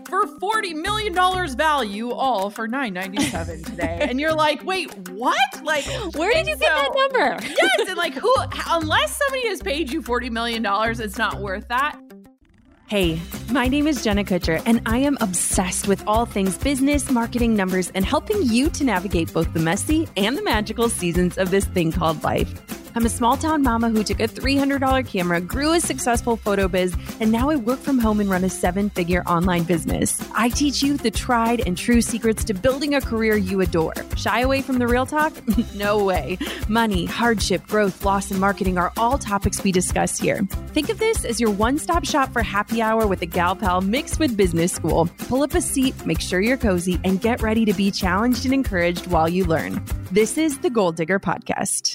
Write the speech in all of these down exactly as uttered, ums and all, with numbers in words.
for forty million dollars value, all for nine ninety-seven today. And you're like, wait, what? Like, where did you so, get that number? Yes. And like, who, unless somebody has paid you forty million dollars, it's not worth that. Hey, my name is Jenna Kutcher, and I am obsessed with all things business, marketing, numbers, and helping you to navigate both the messy and the magical seasons of this thing called life. I'm a small town mama who took a three hundred dollars camera, grew a successful photo biz, and now I work from home and run a seven-figure online business. I teach you the tried and true secrets to building a career you adore. Shy away from the real talk? No way. Money, hardship, growth, loss, and marketing are all topics we discuss here. Think of this as your one-stop shop for happy hour with a gal pal mixed with business school. Pull up a seat, make sure you're cozy, and get ready to be challenged and encouraged while you learn. This is the Goal Digger Podcast.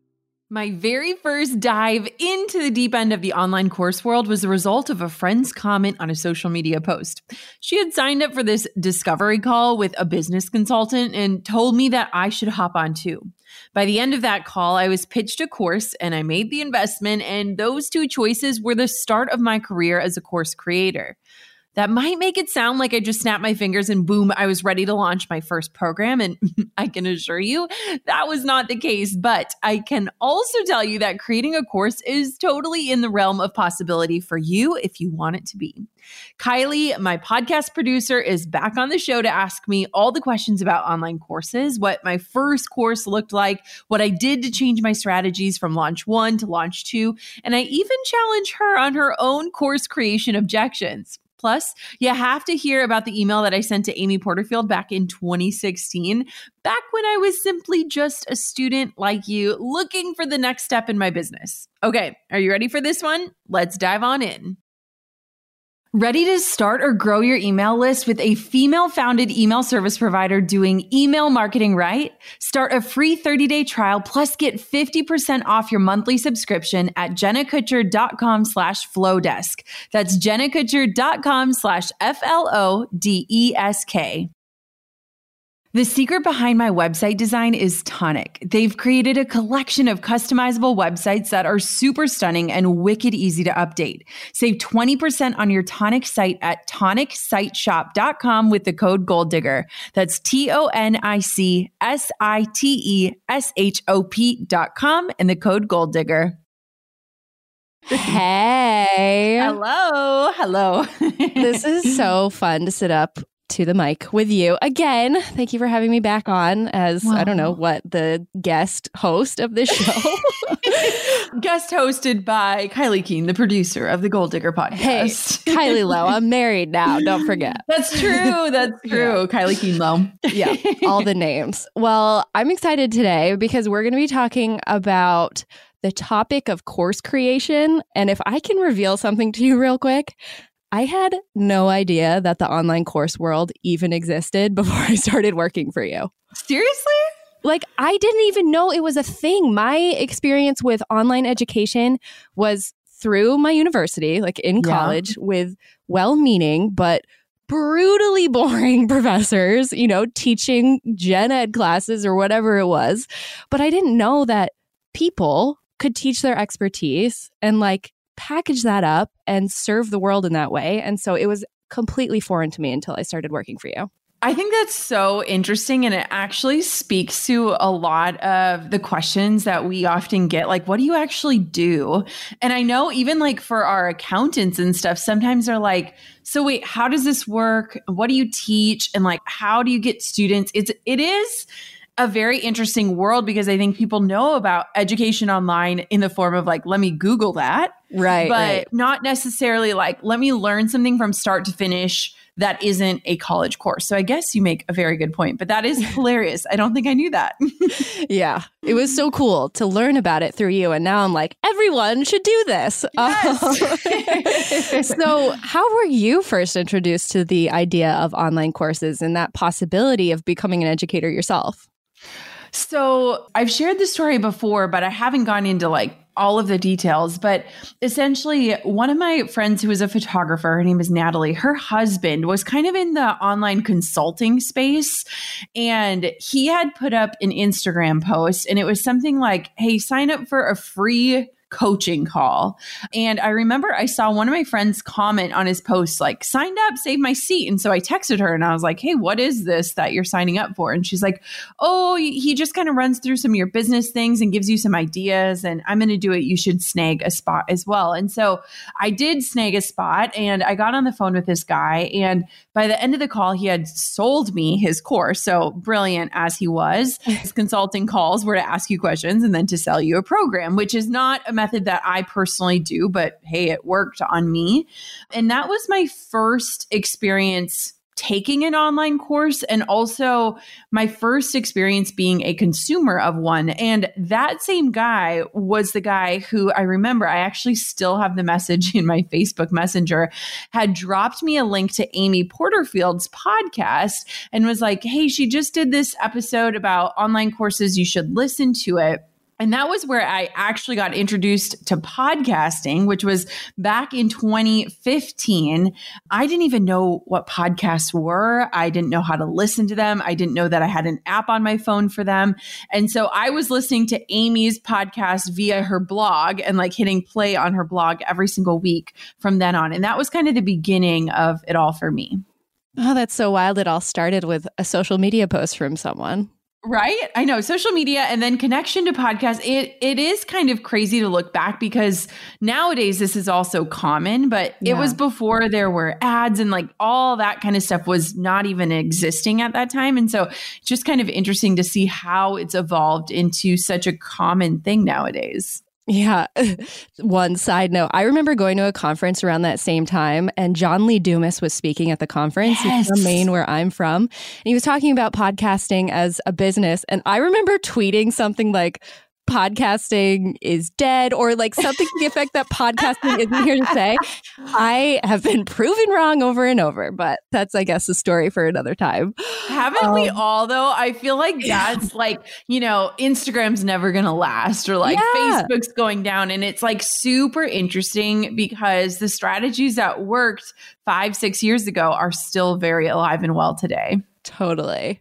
My very first dive into the deep end of the online course world was the result of a friend's comment on a social media post. She had signed up for this discovery call with a business consultant and told me that I should hop on too. By the end of that call, I was pitched a course and I made the investment, and those two choices were the start of my career as a course creator. That might make it sound like I just snapped my fingers and boom, I was ready to launch my first program. And I can assure you that was not the case. But I can also tell you that creating a course is totally in the realm of possibility for you if you want it to be. Kylie, my podcast producer, is back on the show to ask me all the questions about online courses, what my first course looked like, what I did to change my strategies from launch one to launch two, and I even challenge her on her own course creation objections. Plus, you have to hear about the email that I sent to Amy Porterfield back in twenty sixteen, back when I was simply just a student like you looking for the next step in my business. Okay, are you ready for this one? Let's dive on in. Ready to start or grow your email list with a female-founded email service provider doing email marketing right? Start a free thirty-day trial plus get fifty percent off your monthly subscription at jennakutcher.com slash flowdesk. That's jennakutcher.com slash F L O D E S K. The secret behind my website design is Tonic. They've created a collection of customizable websites that are super stunning and wicked easy to update. Save twenty percent on your Tonic site at tonic site shop dot com with the code GOALDIGGER. That's T O N I C S I T E S H O P dot com and the code GOALDIGGER. Hey. Hello. Hello. This is so fun to sit up to the mic with you again. Thank you for having me back on as, wow. I don't know what, the guest host of this show. Guest hosted by Kylie Keene, the producer of the Goal Digger Podcast. Hey, Kylie Lowe. I'm married now. Don't forget. That's true. That's true. Yeah. Kylie Keene Lowe. Yeah. All the names. Well, I'm excited today because we're going to be talking about the topic of course creation. And if I can reveal something to you real quick, I had no idea that the online course world even existed before I started working for you. Seriously? Like, I didn't even know it was a thing. My experience with online education was through my university, like in college, yeah. with well-meaning but brutally boring professors, you know, teaching gen ed classes or whatever it was. But I didn't know that people could teach their expertise and like package that up and serve the world in that way. And so it was completely foreign to me until I started working for you. I think that's so interesting. And it actually speaks to a lot of the questions that we often get. Like, what do you actually do? And I know even like for our accountants and stuff, sometimes they're like, so wait, how does this work? What do you teach? And like, how do you get students? It's, it is a very interesting world because I think people know about education online in the form of like, let me Google that. Right. But right. not necessarily like, let me learn something from start to finish that isn't a college course. So I guess you make a very good point, but that is hilarious. I don't think I knew that. Yeah. It was so cool to learn about it through you. And now I'm like, everyone should do this. Yes. Um, so how were you first introduced to the idea of online courses and that possibility of becoming an educator yourself? So I've shared this story before, but I haven't gone into like all of the details. But essentially, one of my friends who was a photographer, her name is Natalie, her husband was kind of in the online consulting space. And he had put up an Instagram post and it was something like, hey, sign up for a free coaching call. And I remember I saw one of my friends comment on his post, like, signed up, save my seat. And so I texted her and I was like, hey, what is this that you're signing up for? And she's like, oh, he just kind of runs through some of your business things and gives you some ideas. And I'm going to do it. You should snag a spot as well. And so I did snag a spot and I got on the phone with this guy. And by the end of the call, he had sold me his course. So brilliant as he was, his consulting calls were to ask you questions and then to sell you a program, which is not a method that I personally do, but hey, it worked on me. And that was my first experience taking an online course and also my first experience being a consumer of one. And that same guy was the guy who I remember, I actually still have the message in my Facebook Messenger, had dropped me a link to Amy Porterfield's podcast and was like, hey, she just did this episode about online courses. You should listen to it. And that was where I actually got introduced to podcasting, which was back in twenty fifteen. I didn't even know what podcasts were. I didn't know how to listen to them. I didn't know that I had an app on my phone for them. And so I was listening to Amy's podcast via her blog and like hitting play on her blog every single week from then on. And that was kind of the beginning of it all for me. Oh, that's so wild. It all started with a social media post from someone. Right? I know, social media and then connection to podcasts. It it is kind of crazy to look back because nowadays this is also common, but yeah. It was before there were ads and like all that kind of stuff was not even existing at that time. And so it's just kind of interesting to see how it's evolved into such a common thing nowadays. Yeah. One side note, I remember going to a conference around that same time and John Lee Dumas was speaking at the conference. Yes. He's from Maine, where I'm from. And he was talking about podcasting as a business. And I remember tweeting something like, podcasting is dead, or like something to the effect that podcasting isn't here to stay. I have been proven wrong over and over, but that's, I guess, a story for another time. Haven't um, we all, though? I feel like that's yeah. like, you know, Instagram's never going to last, or like yeah. Facebook's going down. And it's like super interesting because the strategies that worked five, six years ago are still very alive and well today. Totally.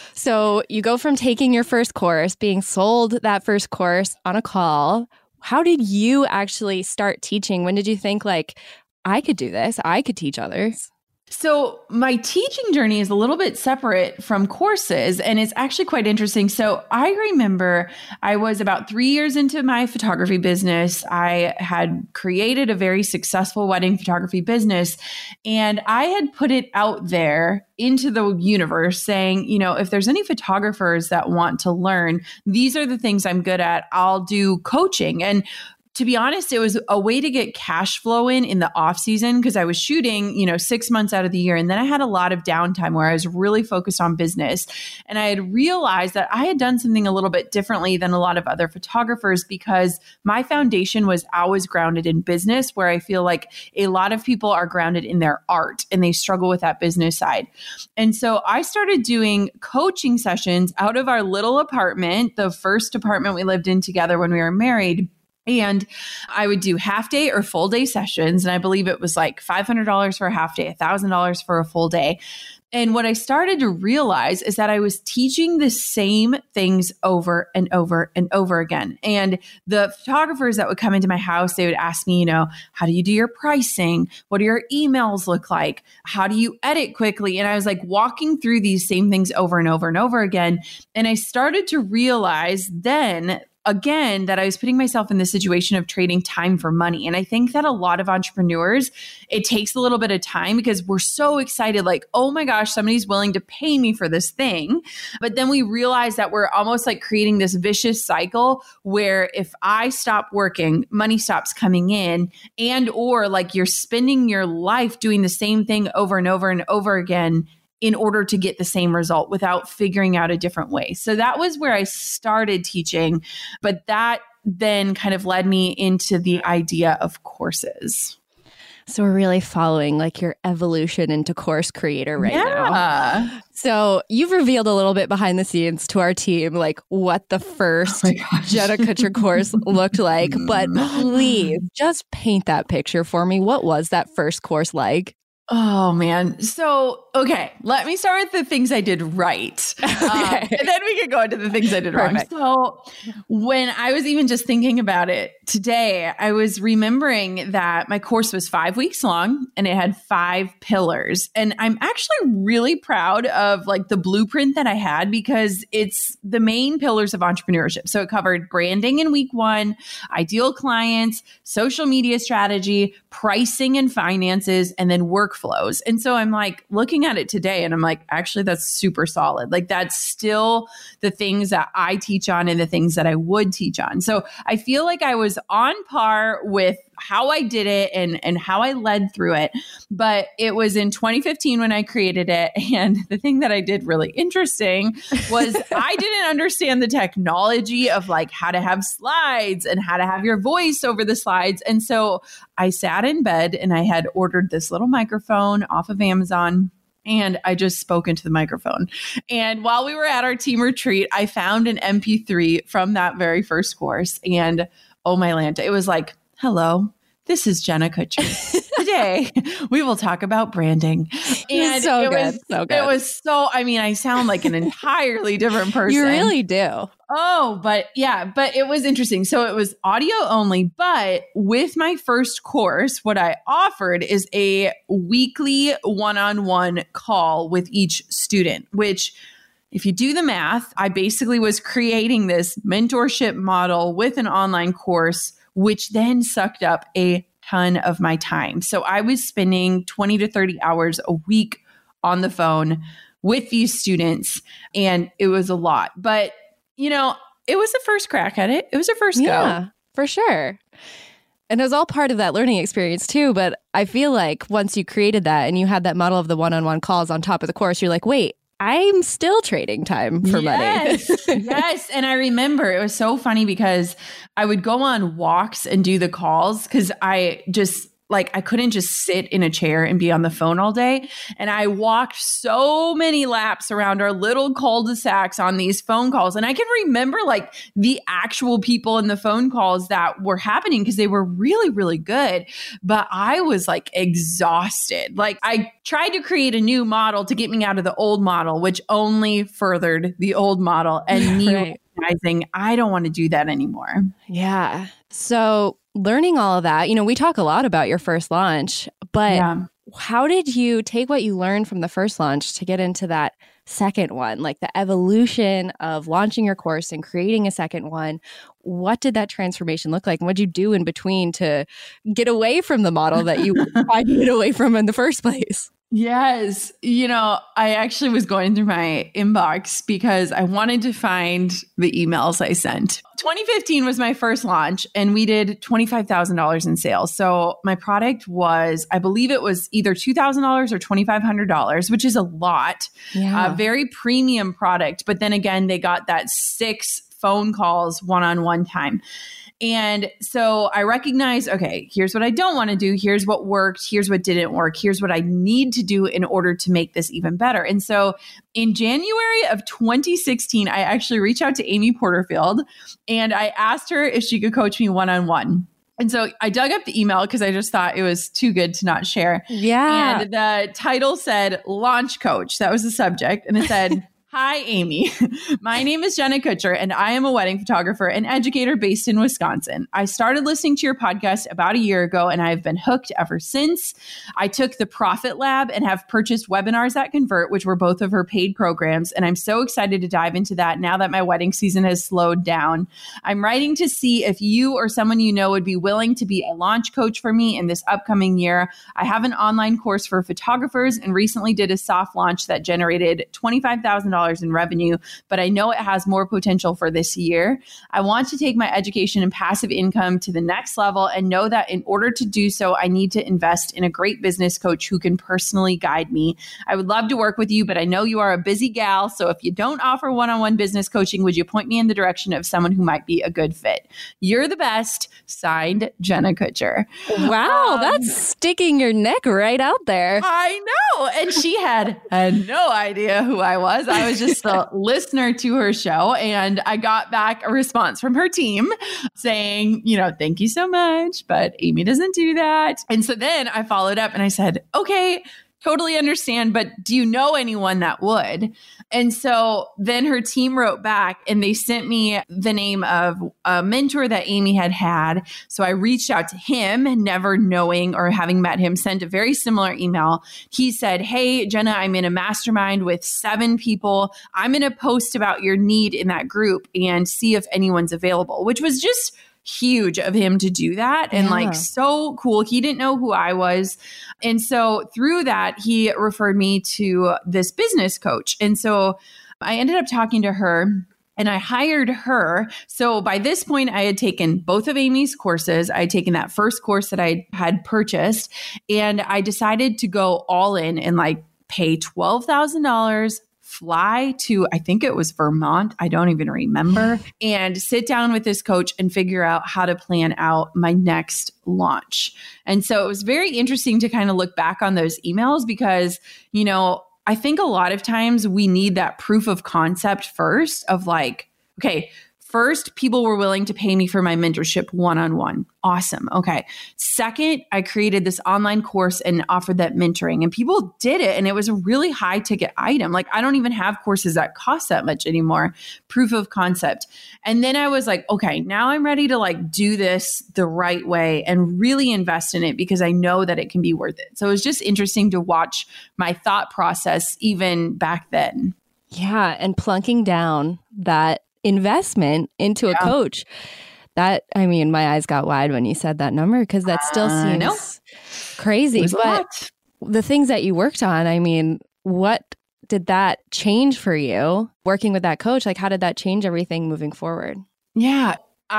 So you go from taking your first course, being sold that first course on a call. How did you actually start teaching? When did you think like, I could do this, I could teach others? So my teaching journey is a little bit separate from courses, and it's actually quite interesting. So I remember I was about three years into my photography business. I had created a very successful wedding photography business, and I had put it out there into the universe saying, you know, if there's any photographers that want to learn, these are the things I'm good at. I'll do coaching. And to be honest, it was a way to get cash flow in in the off season because I was shooting, you know, six months out of the year. And then I had a lot of downtime where I was really focused on business. And I had realized that I had done something a little bit differently than a lot of other photographers because my foundation was always grounded in business, where I feel like a lot of people are grounded in their art and they struggle with that business side. And so I started doing coaching sessions out of our little apartment, the first apartment we lived in together when we were married. And I would do half day or full day sessions. And I believe it was like five hundred dollars for a half day, one thousand dollars for a full day. And what I started to realize is that I was teaching the same things over and over and over again. And the photographers that would come into my house, they would ask me, you know, how do you do your pricing? What do your emails look like? How do you edit quickly? And I was like walking through these same things over and over and over again. And I started to realize then again, that I was putting myself in the situation of trading time for money. And I think that a lot of entrepreneurs, it takes a little bit of time because we're so excited, like, oh my gosh, somebody's willing to pay me for this thing. But then we realize that we're almost like creating this vicious cycle where if I stop working, money stops coming in, and or like you're spending your life doing the same thing over and over and over again in order to get the same result without figuring out a different way. So that was where I started teaching, but that then kind of led me into the idea of courses. So we're really following like your evolution into course creator right yeah. now. So you've revealed a little bit behind the scenes to our team, like what the first oh Jenna Kutcher course looked like. But please just paint that picture for me. What was that first course like? Oh, man. So, okay, let me start with the things I did right. Okay. Um, and then we could go into the things I did Perfect. wrong. So when I was even just thinking about it today, I was remembering that my course was five weeks long and it had five pillars. And I'm actually really proud of like the blueprint that I had because it's the main pillars of entrepreneurship. So it covered branding in week one, ideal clients, social media strategy, pricing and finances, and then workflows. And so I'm like looking at it today and I'm like, actually, that's super solid. Like that's still the things that I teach on and the things that I would teach on. So I feel like I was on par with how I did it and, and how I led through it. But it was in twenty fifteen when I created it. And the thing that I did really interesting was I didn't understand the technology of like how to have slides and how to have your voice over the slides. And so I sat in bed and I had ordered this little microphone off of Amazon. And I just spoke into the microphone. And while we were at our team retreat, I found an M P three from that very first course. And oh my Lanta, it was like, hello, this is Jenna Kutcher. Today, we will talk about branding. And so it good. was So good. It was so, I mean, I sound like an entirely different person. You really do. Oh, but yeah, but it was interesting. So it was audio only, but with my first course, what I offered is a weekly one-on-one call with each student, which if you do the math, I basically was creating this mentorship model with an online course, which then sucked up a ton of my time. So I was spending twenty to thirty hours a week on the phone with these students, and it was a lot. But, you know, it was the first crack at it. It was a first go. Yeah, for sure. And it was all part of that learning experience too. But I feel like once you created that and you had that model of the one-on-one calls on top of the course, you're like, wait, I'm still trading time for yes, money. Yes. And I remember it was so funny because I would go on walks and do the calls because I just like I couldn't just sit in a chair and be on the phone all day. And I walked so many laps around our little cul-de-sacs on these phone calls. And I can remember like the actual people in the phone calls that were happening because they were really, really good. But I was like exhausted. Like I tried to create a new model to get me out of the old model, which only furthered the old model and me Right. recognizing I don't want to do that anymore. Yeah. So learning all of that, you know, we talk a lot about your first launch, but Yeah. how did you take what you learned from the first launch to get into that second one, like the evolution of launching your course and creating a second one? What did that transformation look like? And what did you do in between to get away from the model that you tried to get away from in the first place? Yes. You know, I actually was going through my inbox because I wanted to find the emails I sent. twenty fifteen was my first launch and we did twenty-five thousand dollars in sales. So my product was, I believe it was either two thousand dollars or twenty-five hundred dollars, which is a lot. Yeah. A very premium product. But then again, they got that six phone calls one-on-one time. And so I recognize, okay, here's what I don't want to do. Here's what worked. Here's what didn't work. Here's what I need to do in order to make this even better. And so in January of twenty sixteen, I actually reached out to Amy Porterfield and I asked her if she could coach me one-on-one. And so I dug up the email because I just thought it was too good to not share. Yeah. And the title said launch coach. That was the subject. And it said, hi, Amy. My name is Jenna Kutcher, and I am a wedding photographer and educator based in Wisconsin. I started listening to your podcast about a year ago, and I've been hooked ever since. I took the Profit Lab and have purchased Webinars That Convert, which were both of her paid programs, and I'm so excited to dive into that now that my wedding season has slowed down. I'm writing to see if you or someone you know would be willing to be a launch coach for me in this upcoming year. I have an online course for photographers and recently did a soft launch that generated twenty-five thousand dollars in revenue, but I know it has more potential for this year. I want to take my education and passive income to the next level and know that in order to do so, I need to invest in a great business coach who can personally guide me. I would love to work with you, but I know you are a busy gal. So if you don't offer one-on-one business coaching, would you point me in the direction of someone who might be a good fit? You're the best. Signed, Jenna Kutcher. Wow, Um, that's sticking your neck right out there. I know. And she had, had no idea who I was. I was just a listener to her show. And I got back a response from her team saying, you know, thank you so much, but Amy doesn't do that. And so then I followed up and I said, okay, totally understand, but do you know anyone that would? And so then her team wrote back and they sent me the name of a mentor that Amy had had. So I reached out to him, never knowing or having met him, sent a very similar email. He said, hey, Jenna, I'm in a mastermind with seven people. I'm going to post about your need in that group and see if anyone's available, which was just huge of him to do that and yeah. like so cool. He didn't know who I was. And so through that, he referred me to this business coach. And so I ended up talking to her and I hired her. So by this point, I had taken both of Amy's courses. I had taken that first course that I had purchased and I decided to go all in and like pay twelve thousand dollars fly to, I think it was Vermont. I don't even remember. And sit down with this coach and figure out how to plan out my next launch. And so it was very interesting to kind of look back on those emails because, you know, I think a lot of times we need that proof of concept first of like, okay, first, people were willing to pay me for my mentorship one-on-one. Awesome. Okay. Second, I created this online course and offered that mentoring and people did it. And it was a really high ticket item. Like I don't even have courses that cost that much anymore. Proof of concept. And then I was like, okay, now I'm ready to like do this the right way and really invest in it because I know that it can be worth it. So it was just interesting to watch my thought process even back then. Yeah. And plunking down that investment into yeah. a coach. That, I mean, my eyes got wide when you said that number because that still uh, seems crazy. But the things that you worked on, I mean, what did that change for you working with that coach? Like, how did that change everything moving forward? Yeah.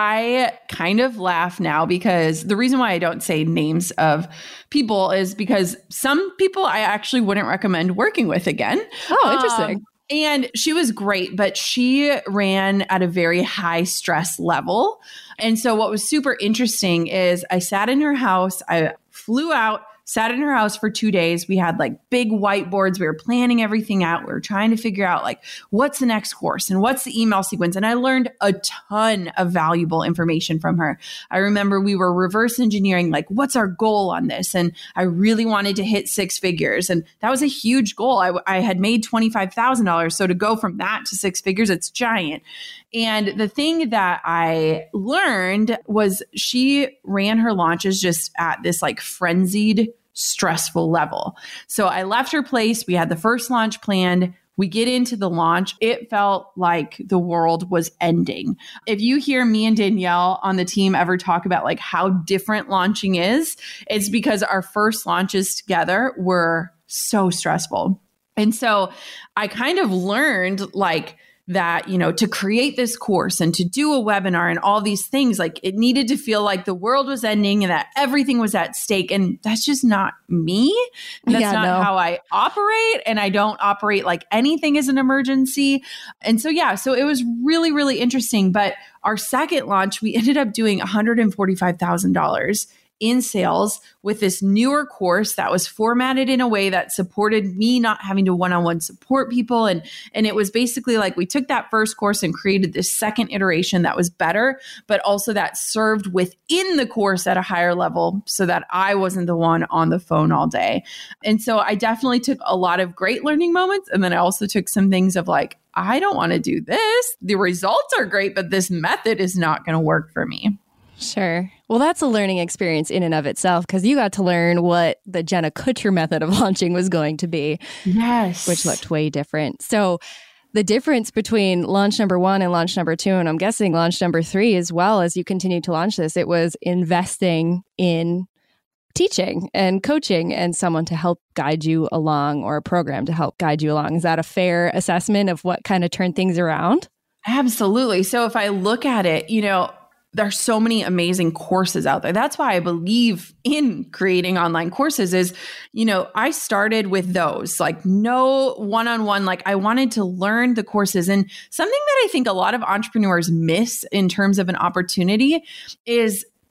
I kind of laugh now because the reason why I don't say names of people is because some people I actually wouldn't recommend working with again. Oh, interesting. Um, And she was great, but she ran at a very high stress level. And so what was super interesting is I sat in her house, I flew out, sat in her house for two days. We had like big whiteboards. We were planning everything out. We were trying to figure out like, what's the next course and what's the email sequence? And I learned a ton of valuable information from her. I remember we were reverse engineering, like, what's our goal on this? And I really wanted to hit six figures. And that was a huge goal. I, I had made twenty-five thousand dollars. So to go from that to six figures, it's giant. And the thing that I learned was she ran her launches just at this like frenzied, stressful level. So I left her place. We had the first launch planned. We get into the launch. It felt like the world was ending. If you hear me and Danielle on the team ever talk about like how different launching is, it's because our first launches together were so stressful. And so I kind of learned like that, you know, to create this course and to do a webinar and all these things, like it needed to feel like the world was ending and that everything was at stake. And that's just not me. That's yeah, not no. how I operate. And I don't operate like anything is an emergency. And so, yeah, so it was really, really interesting. But our second launch, we ended up doing one hundred forty-five thousand dollars in sales with this newer course that was formatted in a way that supported me not having to one-on-one support people. And, and it was basically like we took that first course and created this second iteration that was better, but also that served within the course at a higher level so that I wasn't the one on the phone all day. And so I definitely took a lot of great learning moments. And then I also took some things of like, I don't want to do this. The results are great, but this method is not going to work for me. Sure. Well, that's a learning experience in and of itself because you got to learn what the Jenna Kutcher method of launching was going to be. Yes. Which looked way different. So the difference between launch number one and launch number two, and I'm guessing launch number three as well as you continue to launch this, it was investing in teaching and coaching and someone to help guide you along or a program to help guide you along. Is that a fair assessment of what kind of turned things around? Absolutely. So if I look at it, you know, there's so many amazing courses out there. That's why I believe in creating online courses is, you know, I started with those, like no one-on-one, like I wanted to learn the courses. And something that I think a lot of entrepreneurs miss in terms of an opportunity is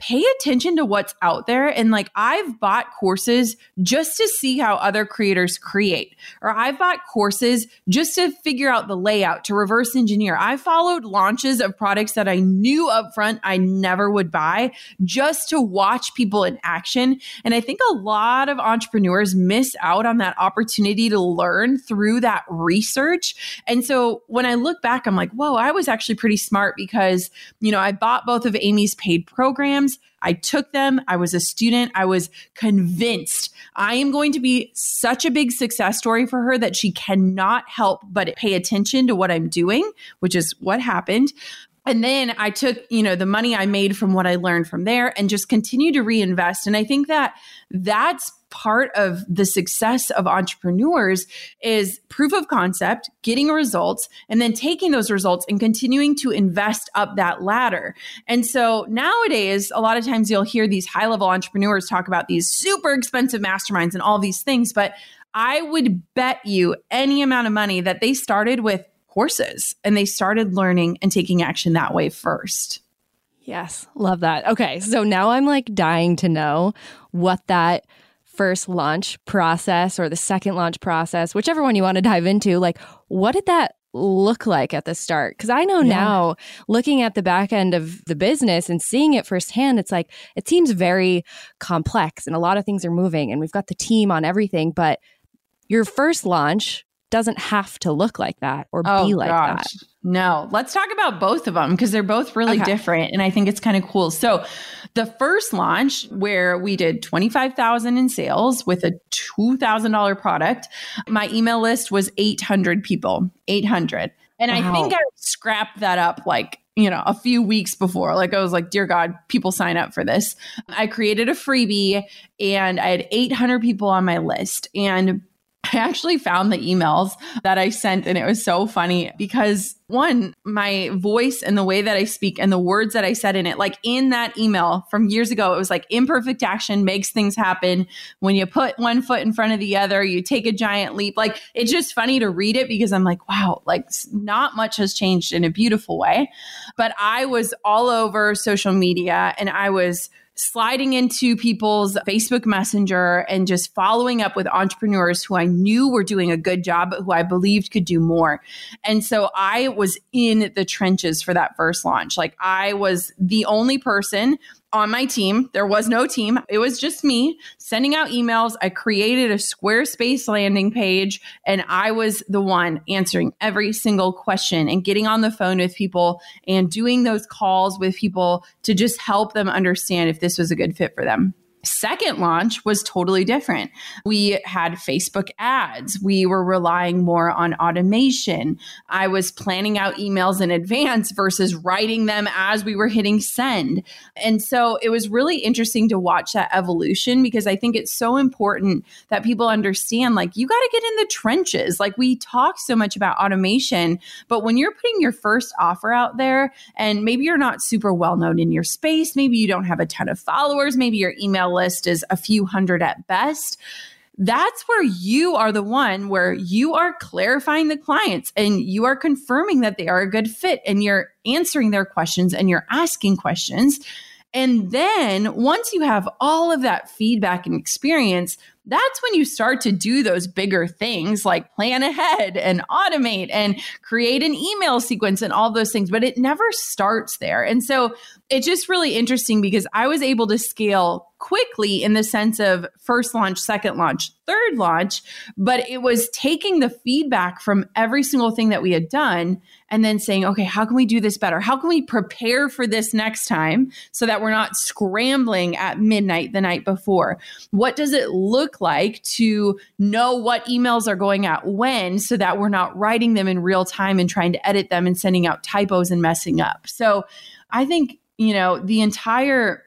pay attention to what's out there. And like, I've bought courses just to see how other creators create, or I've bought courses just to figure out the layout, to reverse engineer. I followed launches of products that I knew upfront I never would buy just to watch people in action. And I think a lot of entrepreneurs miss out on that opportunity to learn through that research. And so when I look back, I'm like, whoa, I was actually pretty smart because, you know, I bought both of Amy's paid programs. I took them. I was a student. I was convinced I am going to be such a big success story for her that she cannot help but pay attention to what I'm doing, which is what happened. And then I took, you know, the money I made from what I learned from there and just continue to reinvest. And I think that that's part of the success of entrepreneurs is proof of concept, getting results, and then taking those results and continuing to invest up that ladder. And so nowadays, a lot of times you'll hear these high-level entrepreneurs talk about these super expensive masterminds and all these things, but I would bet you any amount of money that they started with courses and they started learning and taking action that way first. Yes, love that. Okay, so now I'm like dying to know what that first launch process or the second launch process, whichever one you want to dive into, like what did that look like at the start? Because I know yeah. now looking at the back end of the business and seeing it firsthand, it's like it seems very complex and a lot of things are moving and we've got the team on everything, but your first launch doesn't have to look like that or oh, be like gosh. that. No, let's talk about both of them because they're both really okay. different. And I think it's kind of cool. So the first launch where we did twenty-five thousand in sales with a two thousand dollars product, my email list was eight hundred people, eight hundred. And wow. I think I scrapped that up like, you know, a few weeks before. Like I was like, dear God, people sign up for this. I created a freebie and I had eight hundred people on my list. And I actually found the emails that I sent and it was so funny because one, my voice and the way that I speak and the words that I said in it, like in that email from years ago, it was like imperfect action makes things happen. When you put one foot in front of the other, you take a giant leap. Like it's just funny to read it because I'm like, wow, like not much has changed in a beautiful way. But I was all over social media and I was sliding into people's Facebook Messenger and just following up with entrepreneurs who I knew were doing a good job, but who I believed could do more. And so I was in the trenches for that first launch. Like I was the only person on my team. There was no team. It was just me sending out emails. I created a Squarespace landing page and I was the one answering every single question and getting on the phone with people and doing those calls with people to just help them understand if this was a good fit for them. Second launch was totally different. We had Facebook ads. We were relying more on automation. I was planning out emails in advance versus writing them as we were hitting send. And so it was really interesting to watch that evolution because I think it's so important that people understand, like, you got to get in the trenches. Like, we talk so much about automation, but when you're putting your first offer out there and maybe you're not super well known in your space, maybe you don't have a ton of followers, maybe your email list is a few hundred at best. That's where you are the one where you are clarifying the clients and you are confirming that they are a good fit and you're answering their questions and you're asking questions. And then once you have all of that feedback and experience, that's when you start to do those bigger things like plan ahead and automate and create an email sequence and all those things, but it never starts there. And so it's just really interesting because I was able to scale quickly in the sense of first launch, second launch, third launch, but it was taking the feedback from every single thing that we had done and then saying, okay, how can we do this better? How can we prepare for this next time so that we're not scrambling at midnight the night before? What does it look like to know what emails are going out when so that we're not writing them in real time and trying to edit them and sending out typos and messing up? So I think, you know, the entire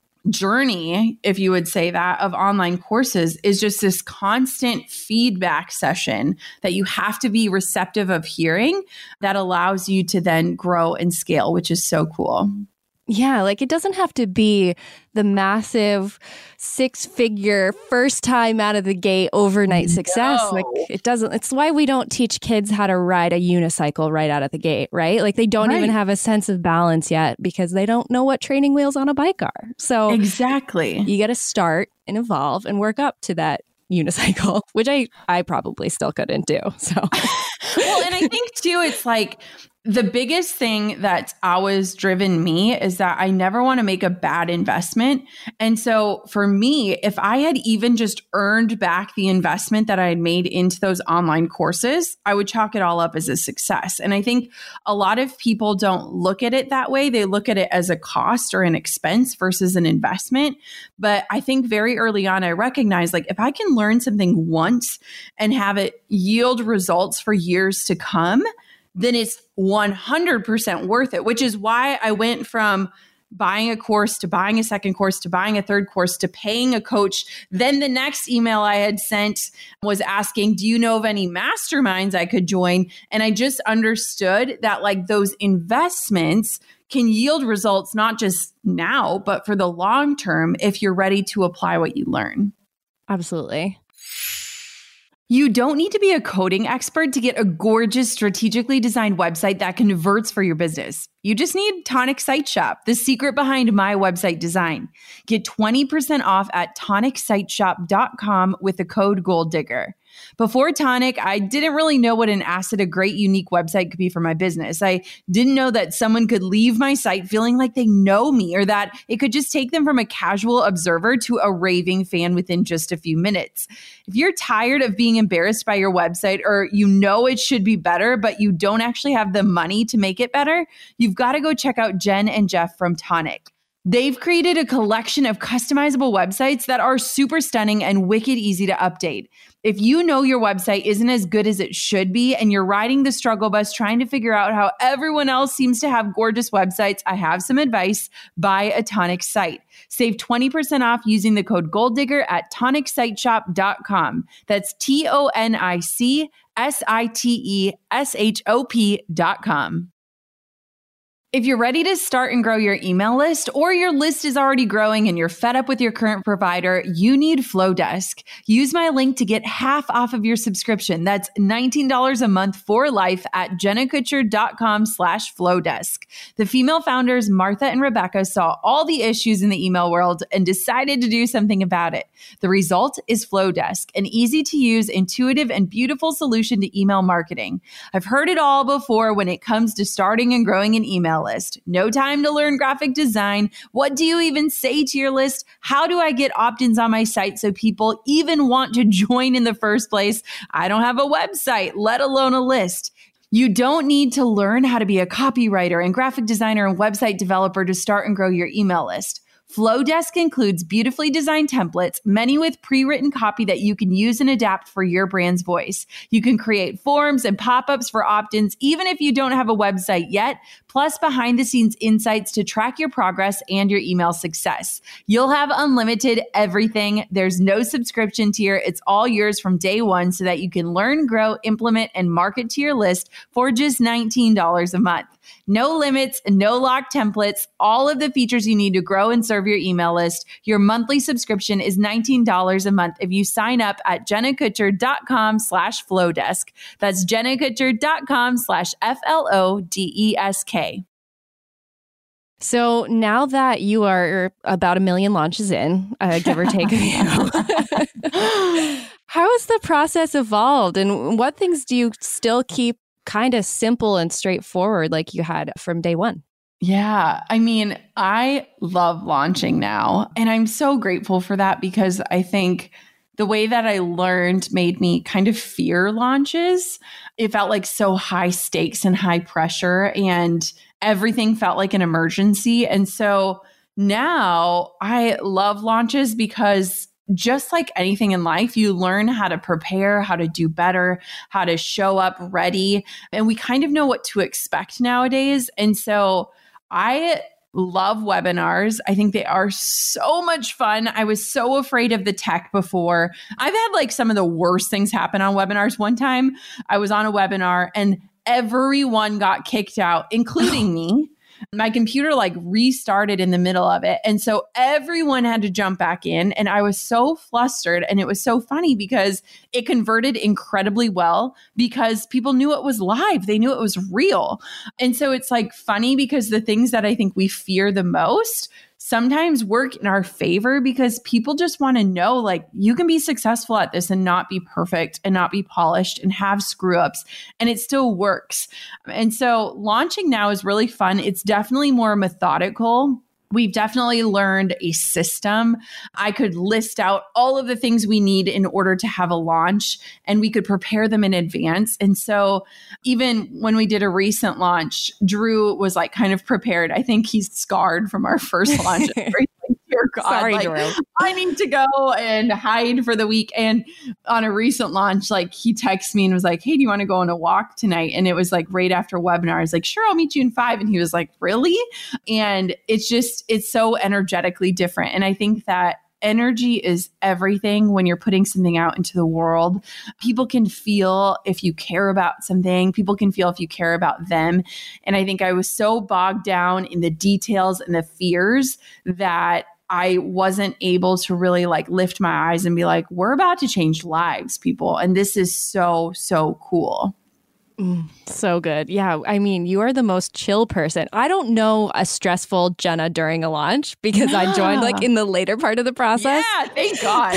journey, if you would say that, of online courses is just this constant feedback session that you have to be receptive of hearing that allows you to then grow and scale, which is so cool. Yeah, like it doesn't have to be the massive six figure first time out of the gate overnight success. No. Like it doesn't, it's why we don't teach kids how to ride a unicycle right out of the gate, right? Like they don't Right. even have a sense of balance yet because they don't know what training wheels on a bike are. So Exactly. you got to start and evolve and work up to that unicycle, which I, I probably still couldn't do. So, well, and I think too, it's like the biggest thing that's always driven me is that I never want to make a bad investment. And so for me, if I had even just earned back the investment that I had made into those online courses, I would chalk it all up as a success. And I think a lot of people don't look at it that way. They look at it as a cost or an expense versus an investment. But I think very early on, I recognized like if I can learn something once and have it yield results for years to come, then it's one hundred percent worth it, which is why I went from buying a course to buying a second course to buying a third course to paying a coach. Then the next email I had sent was asking, do you know of any masterminds I could join? And I just understood that like those investments can yield results, not just now, but for the long term, if you're ready to apply what you learn. absolutely. You don't need to be a coding expert to get a gorgeous, strategically designed website that converts for your business. You just need Tonic Site Shop, the secret behind my website design. Get twenty percent off at tonic site shop dot com with the code GoalDigger. Before Tonic, I didn't really know what an asset a great, unique website could be for my business. I didn't know that someone could leave my site feeling like they know me or that it could just take them from a casual observer to a raving fan within just a few minutes. If you're tired of being embarrassed by your website or you know it should be better, but you don't actually have the money to make it better, you've got to go check out Jen and Jeff from Tonic. They've created a collection of customizable websites that are super stunning and wicked easy to update. If you know your website isn't as good as it should be and you're riding the struggle bus trying to figure out how everyone else seems to have gorgeous websites, I have some advice. Buy a Tonic site. Save twenty percent off using the code GoalDigger at tonic site shop dot com. That's T O N I C S I T E S H O P dot com. If you're ready to start and grow your email list, or your list is already growing and you're fed up with your current provider, you need Flowdesk. Use my link to get half off of your subscription. That's nineteen dollars a month for life at jennakutcher.com slash Flowdesk. The female founders, Martha and Rebecca, saw all the issues in the email world and decided to do something about it. The result is Flowdesk, an easy-to-use, intuitive, and beautiful solution to email marketing. I've heard it all before when it comes to starting and growing an email list. No time to learn graphic design. What do you even say to your list? How do I get opt-ins on my site so people even want to join in the first place? I don't have a website, let alone a list. You don't need to learn how to be a copywriter and graphic designer and website developer to start and grow your email list. Flowdesk includes beautifully designed templates, many with pre-written copy that you can use and adapt for your brand's voice. You can create forms and pop-ups for opt-ins even if you don't have a website yet, plus behind-the-scenes insights to track your progress and your email success. You'll have unlimited everything. There's no subscription tier. It's all yours from day one so that you can learn, grow, implement, and market to your list for just nineteen dollars a month. No limits, no locked templates, all of the features you need to grow and serve your email list. Your monthly subscription is nineteen dollars a month if you sign up at jennakutcher.com slash flowdesk. That's jennakutcher.com slash F L O D E S K. So now that you are about a million launches in, uh, give or take a few, how has the process evolved and what things do you still keep kind of simple and straightforward like you had from day one? Yeah. I mean, I love launching now, and I'm so grateful for that because I think the way that I learned made me kind of fear launches. It felt like so high stakes and high pressure, and everything felt like an emergency. And so now I love launches because just like anything in life, you learn how to prepare, how to do better, how to show up ready. And we kind of know what to expect nowadays. And so I love webinars. I think they are so much fun. I was so afraid of the tech before. I've had like some of the worst things happen on webinars. One time I was on a webinar and everyone got kicked out, including me. my computer like restarted in the middle of it. And so everyone had to jump back in. And I was so flustered. And it was so funny because it converted incredibly well because people knew it was live. They knew it was real. And so it's like funny because the things that I think we fear the most sometimes work in our favor because people just want to know, like, you can be successful at this and not be perfect and not be polished and have screw ups, and it still works. And so launching now is really fun. It's definitely more methodical. We've definitely learned a system. I could list out all of the things we need in order to have a launch, and we could prepare them in advance. And so even when we did a recent launch, Drew was like kind of prepared. I think he's scarred from our first launch. Dear God, Sorry, like, Drew. I need to go and hide for the week. And on a recent launch, like he texted me and was like, hey, do you want to go on a walk tonight? And it was like right after webinar. I was like, sure, I'll meet you in five. And he was like, really? And it's just, it's so energetically different. And I think that energy is everything when you're putting something out into the world. People can feel if you care about something. People can feel if you care about them. And I think I was so bogged down in the details and the fears that I wasn't able to really like lift my eyes and be like, we're about to change lives, people. And this is so, so cool. Mm, so good. Yeah. I mean, you are the most chill person. I don't know a stressful Jenna during a launch because yeah. I joined like in the later part of the process. Yeah, thank God.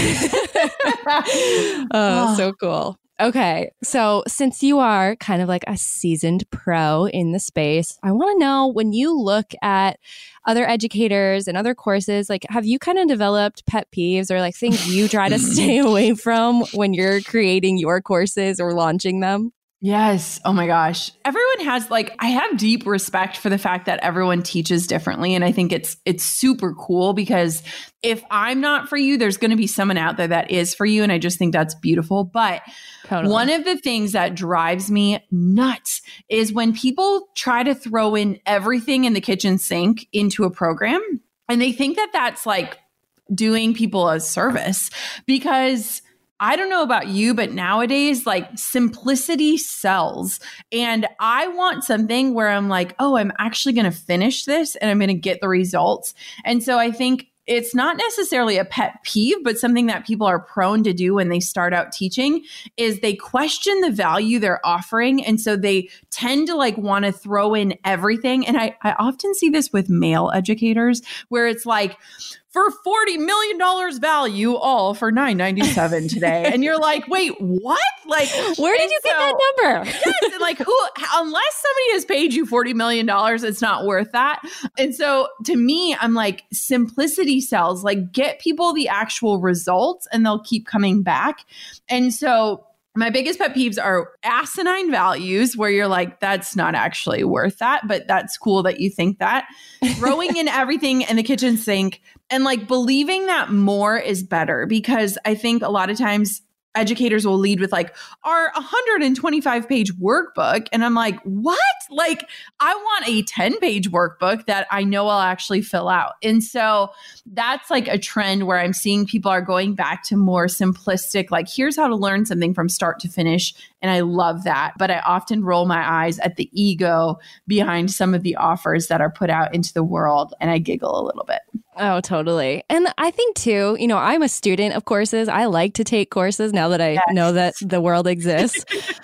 Oh, so cool. Okay. So since you are kind of like a seasoned pro in the space, I want to know, when you look at other educators and other courses, like, have you kind of developed pet peeves or like things you try to stay away from when you're creating your courses or launching them? Yes. Oh my gosh. Everyone has like, I have deep respect for the fact that everyone teaches differently. And I think it's, it's super cool because if I'm not for you, there's going to be someone out there that is for you. And I just think that's beautiful. But totally. One of the things that drives me nuts is when people try to throw in everything in the kitchen sink into a program. And they think that that's like doing people a service, because I don't know about you, but nowadays, like, simplicity sells. And I want something where I'm like, oh, I'm actually going to finish this and I'm going to get the results. And so I think it's not necessarily a pet peeve, but something that people are prone to do when they start out teaching is they question the value they're offering. And so they tend to like want to throw in everything. And I, I often see this with male educators where it's like, for forty million dollars value, all for nine ninety-seven today. And you're like, wait, what? Like, where did you so, get that number? Yes, and like, who, unless somebody has paid you forty million dollars, it's not worth that. And so to me, I'm like, simplicity sells, like, get people the actual results and they'll keep coming back. And so my biggest pet peeves are asinine values where you're like, that's not actually worth that, but that's cool that you think that. Throwing in everything in the kitchen sink and like believing that more is better, because I think a lot of times educators will lead with like our one hundred twenty-five page workbook. And I'm like, what? Like, I want a ten page workbook that I know I'll actually fill out. And so that's like a trend where I'm seeing people are going back to more simplistic, like, here's how to learn something from start to finish. And I love that. But I often roll my eyes at the ego behind some of the offers that are put out into the world. And I giggle a little bit. Oh, totally. And I think too, you know, I'm a student of courses. I like to take courses now that I yes. know that the world exists.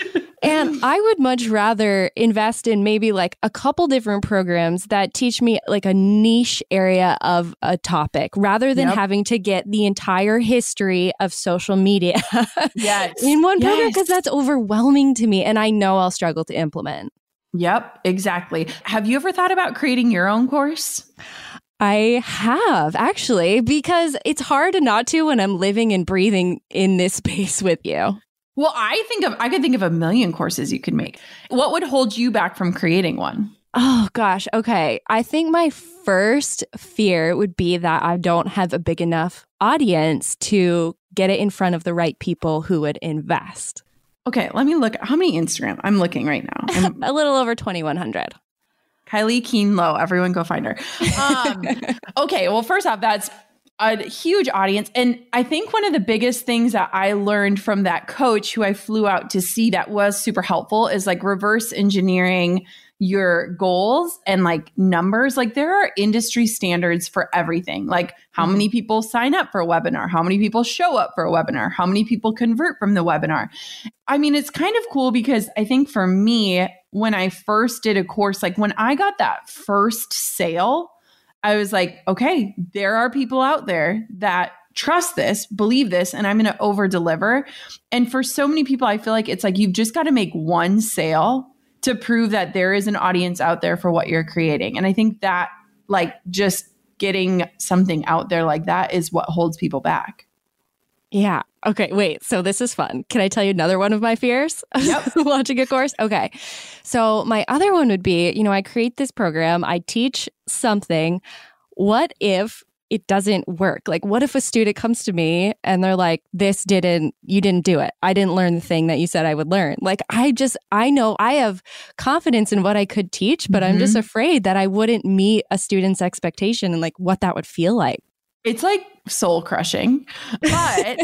And I would much rather invest in maybe like a couple different programs that teach me like a niche area of a topic rather than yep. having to get the entire history of social media yes. in one yes. program, because that's overwhelming to me and I know I'll struggle to implement. Yep, exactly. Have you ever thought about creating your own course? I have, actually, because it's hard not to when I'm living and breathing in this space with you. Well, I think of, I could think of a million courses you could make. What would hold you back from creating one? Oh, gosh. Okay. I think my first fear would be that I don't have a big enough audience to get it in front of the right people who would invest. Okay. Let me look. How many Instagram? I'm looking right now. I'm- a little over twenty-one hundred. Kylie Keen-Low. Everyone go find her. Um, okay. Well, first off, that's a huge audience. And I think one of the biggest things that I learned from that coach who I flew out to see that was super helpful is like reverse engineering your goals and like numbers. Like there are industry standards for everything. Like how many people sign up for a webinar? How many people show up for a webinar? How many people convert from the webinar? I mean, it's kind of cool because I think for me, when I first did a course, like when I got that first sale, I was like, okay, there are people out there that trust this, believe this, and I'm going to over deliver. And for so many people, I feel like it's like, you've just got to make one sale to prove that there is an audience out there for what you're creating. And I think that like just getting something out there like that is what holds people back. Yeah. Okay. Wait. So this is fun. Can I tell you another one of my fears? Yep. Launching a course? Okay. So my other one would be, you know, I create this program, I teach something. What if it doesn't work? Like, what if a student comes to me and they're like, this didn't, you didn't do it. I didn't learn the thing that you said I would learn. Like, I just, I know I have confidence in what I could teach, but mm-hmm. I'm just afraid that I wouldn't meet a student's expectation and like what that would feel like. It's like soul crushing, but,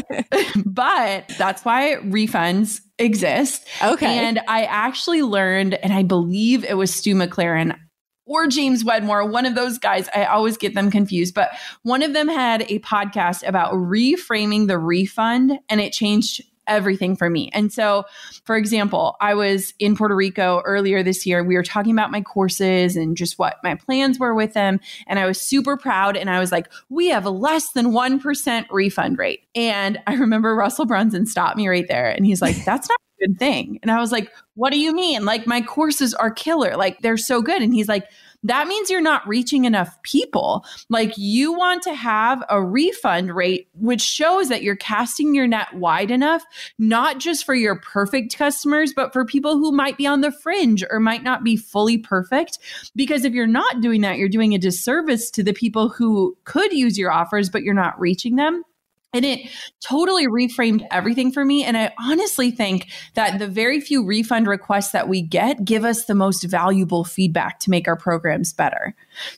but that's why refunds exist. Okay. And I actually learned, and I believe it was Stu McLaren or James Wedmore, one of those guys. I always get them confused, but one of them had a podcast about reframing the refund, and it changed everything for me. And so, for example, I was in Puerto Rico earlier this year. We were talking about my courses and just what my plans were with them. And I was super proud. And I was like, we have a less than one percent refund rate. And I remember Russell Brunson stopped me right there. And he's like, that's not a good thing. And I was like, what do you mean? Like, my courses are killer. Like, they're so good. And he's like, that means you're not reaching enough people. Like, you want to have a refund rate, which shows that you're casting your net wide enough, not just for your perfect customers, but for people who might be on the fringe or might not be fully perfect. Because if you're not doing that, you're doing a disservice to the people who could use your offers, but you're not reaching them. And it totally reframed everything for me. And I honestly think that the very few refund requests that we get give us the most valuable feedback to make our programs better.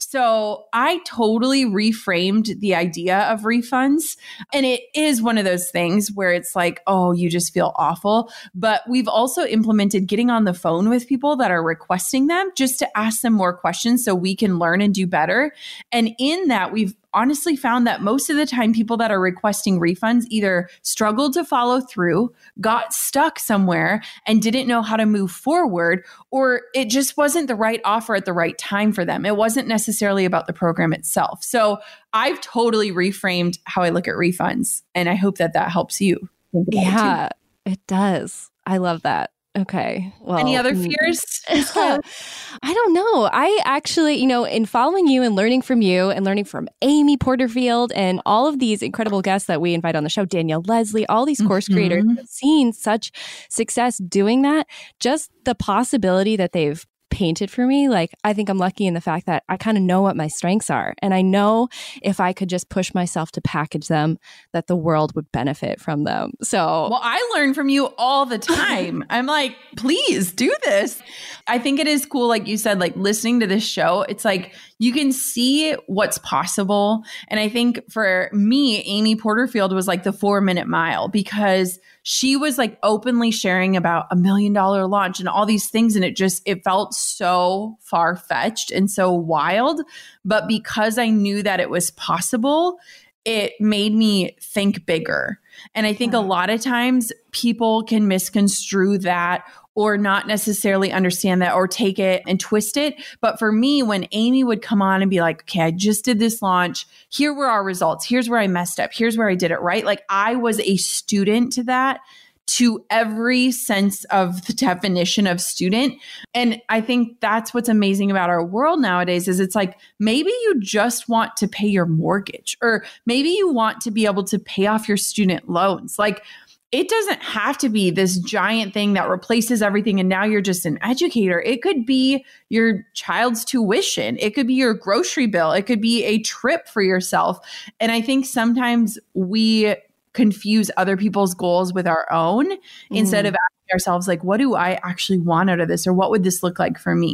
So I totally reframed the idea of refunds. And it is one of those things where it's like, oh, you just feel awful. But we've also implemented getting on the phone with people that are requesting them just to ask them more questions so we can learn and do better. And in that, we've honestly found that most of the time people that are requesting refunds either struggled to follow through, got stuck somewhere, and didn't know how to move forward, or it just wasn't the right offer at the right time for them. It wasn't necessarily about the program itself. So I've totally reframed how I look at refunds, and I hope that that helps you think about yeah, it too. It does. I love that. Okay. Well, any other fears? I don't know. I actually, you know, in following you and learning from you and learning from Amy Porterfield and all of these incredible guests that we invite on the show, Danielle Leslie, all these course mm-hmm. creators have seen such success doing that. Just the possibility that they've painted for me. Like, I think I'm lucky in the fact that I kind of know what my strengths are. And I know if I could just push myself to package them, that the world would benefit from them. So, well, I learn from you all the time. I'm like, please do this. I think it is cool. Like you said, like listening to this show, it's like you can see what's possible. And I think for me, Amy Porterfield was like the four minute mile, because she was like openly sharing about a million dollar launch and all these things. And it just, it felt so far fetched and so wild. But because I knew that it was possible, it made me think bigger. And I think yeah. a lot of times people can misconstrue that or not necessarily understand that or take it and twist it. But for me, when Amy would come on and be like, okay, I just did this launch. Here were our results. Here's where I messed up. Here's where I did it right. Like, I was a student to that, to every sense of the definition of student. And I think that's what's amazing about our world nowadays is it's like, maybe you just want to pay your mortgage, or maybe you want to be able to pay off your student loans. Like, it doesn't have to be this giant thing that replaces everything and now you're just an educator. It could be your child's tuition. It could be your grocery bill. It could be a trip for yourself. And I think sometimes we confuse other people's goals with our own mm. instead of asking ourselves, like, what do I actually want out of this? Or what would this look like for me?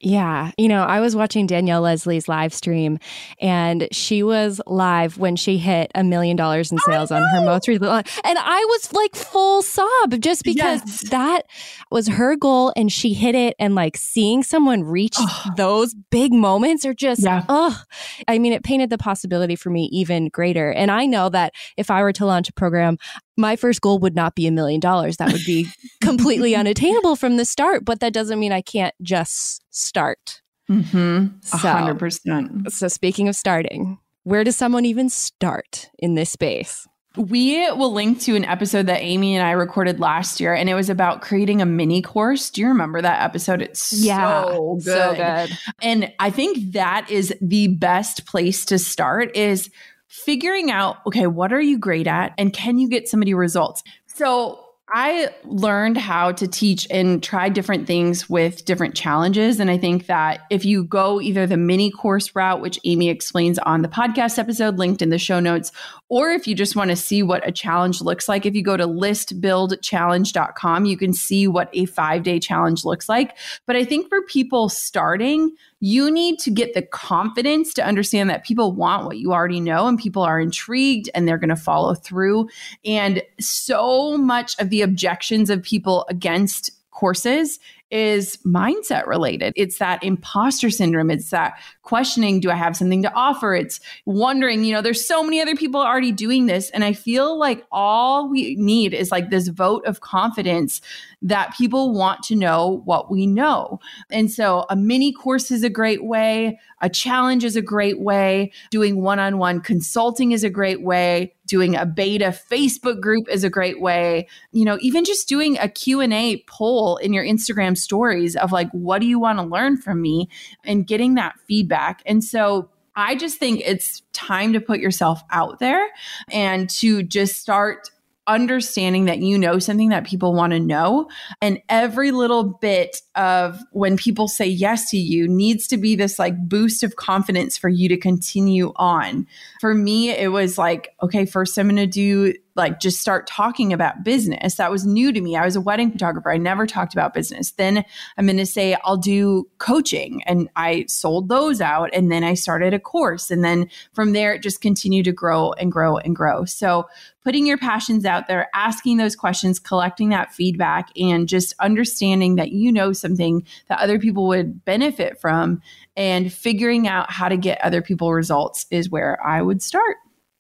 Yeah. You know, I was watching Danielle Leslie's live stream, and she was live when she hit a million dollars in sales on her most recent launch. And I was like full sob just because yes. that was her goal and she hit it. And like seeing someone reach oh. those big moments are just, yeah. oh, I mean, it painted the possibility for me even greater. And I know that if I were to launch a program, my first goal would not be a million dollars. That would be completely unattainable from the start, but that doesn't mean I can't just start. Mm-hmm. So, one hundred percent. So speaking of starting, where does someone even start in this space? We will link to an episode that Amy and I recorded last year, and it was about creating a mini course. Do you remember that episode? It's yeah, so good. So good. And I think that is the best place to start is figuring out, okay, what are you great at? And can you get somebody results? So I learned how to teach and try different things with different challenges. And I think that if you go either the mini course route, which Amy explains on the podcast episode linked in the show notes, or if you just want to see what a challenge looks like, if you go to list build challenge dot com, you can see what a five-day challenge looks like. But I think for people starting, you need to get the confidence to understand that people want what you already know and people are intrigued and they're going to follow through. And so much of the objections of people against courses is mindset related. It's that imposter syndrome. It's that questioning, do I have something to offer? It's wondering, you know, there's so many other people already doing this. And I feel like all we need is like this vote of confidence that people want to know what we know. And so a mini course is a great way. A challenge is a great way. Doing one-on-one consulting is a great way. Doing a beta Facebook group is a great way. You know, even just doing a Q and A poll in your Instagram stories of like, what do you want to learn from me? And getting that feedback. And so I just think it's time to put yourself out there and to just start understanding that you know something that people want to know. And every little bit of when people say yes to you needs to be this like boost of confidence for you to continue on. For me, it was like, okay, first I'm going to do like just start talking about business. That was new to me. I was a wedding photographer. I never talked about business. Then I'm going to say I'll do coaching, and I sold those out. And then I started a course. And then from there, it just continued to grow and grow and grow. So putting your passions out there, asking those questions, collecting that feedback, and just understanding that you know something that other people would benefit from and figuring out how to get other people results is where I would start.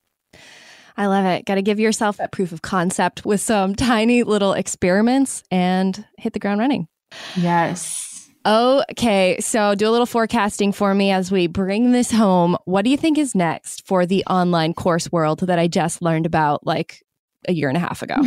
I love it. Got to give yourself that proof of concept with some tiny little experiments and hit the ground running. Yes. Okay. So do a little forecasting for me as we bring this home. What do you think is next for the online course world that I just learned about like a year and a half ago?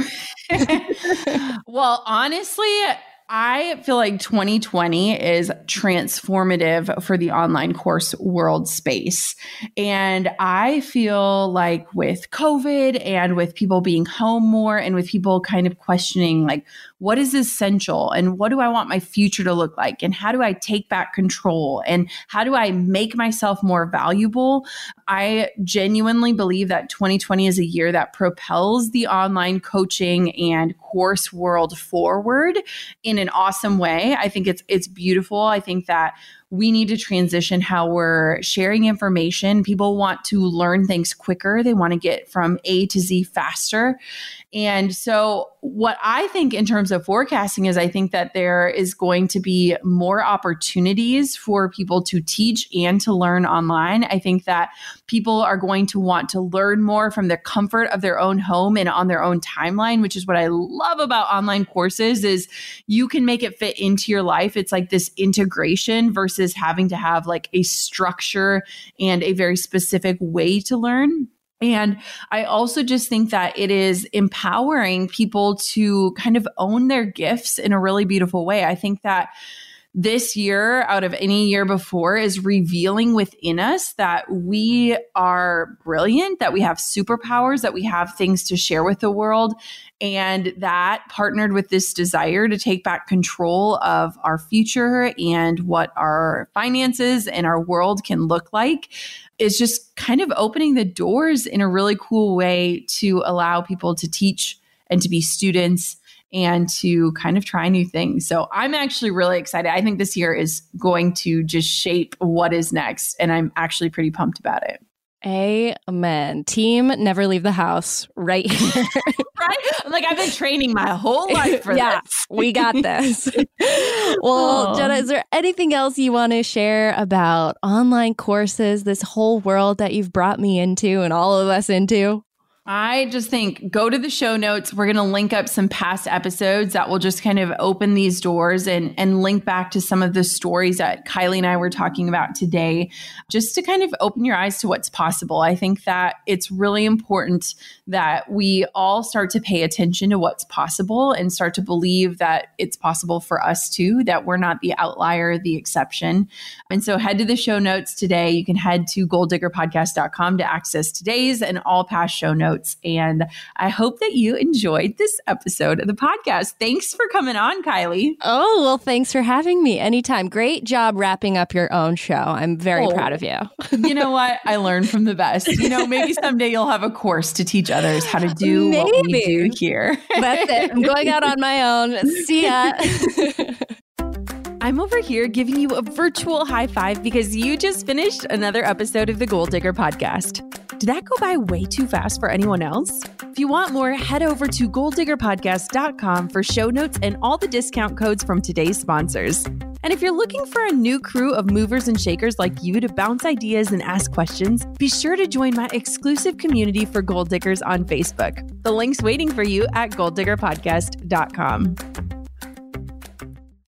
Well, honestly, I feel like twenty twenty is transformative for the online course world space. And I feel like with COVID and with people being home more and with people kind of questioning like, what is essential and what do I want my future to look like? And how do I take back control? And how do I make myself more valuable? I genuinely believe that twenty twenty is a year that propels the online coaching and course world forward in an awesome way. I think it's it's beautiful. I think that we need to transition how we're sharing information. People want to learn things quicker. They want to get from A to Z faster. And so what I think in terms of forecasting is I think that there is going to be more opportunities for people to teach and to learn online. I think that people are going to want to learn more from the comfort of their own home and on their own timeline, which is what I love about online courses is you can make it fit into your life. It's like this integration versus having to have like a structure and a very specific way to learn. And I also just think that it is empowering people to kind of own their gifts in a really beautiful way. I think that this year, out of any year before, is revealing within us that we are brilliant, that we have superpowers, that we have things to share with the world. And that partnered with this desire to take back control of our future and what our finances and our world can look like is just kind of opening the doors in a really cool way to allow people to teach and to be students and to kind of try new things. So I'm actually really excited. I think this year is going to just shape what is next. And I'm actually pretty pumped about it. Amen. Team never leave the house right here. Right? Like I've been training my whole life for yeah, this. We got this. Well, Oh. Jenna, is there anything else you want to share about online courses, this whole world that you've brought me into and all of us into? I just think go to the show notes. We're going to link up some past episodes that will just kind of open these doors and, and link back to some of the stories that Kylie and I were talking about today, just to kind of open your eyes to what's possible. I think that it's really important that we all start to pay attention to what's possible and start to believe that it's possible for us too, that we're not the outlier, the exception. And so head to the show notes today. You can head to goal digger podcast dot com to access today's and all past show notes. And I hope that you enjoyed this episode of the podcast. Thanks for coming on, Kylie. Oh, well, thanks for having me anytime. Great job wrapping up your own show. I'm very Oh. proud of you. You know what? I learned from the best. You know, maybe someday you'll have a course to teach others how to do what we Maybe. do here. That's it. I'm going out on my own. See ya. I'm over here giving you a virtual high five because you just finished another episode of the Goal Digger podcast. Did that go by way too fast for anyone else? If you want more, head over to goal digger podcast dot com for show notes and all the discount codes from today's sponsors. And if you're looking for a new crew of movers and shakers like you to bounce ideas and ask questions, be sure to join my exclusive community for Goal Diggers on Facebook. The link's waiting for you at goal digger podcast dot com.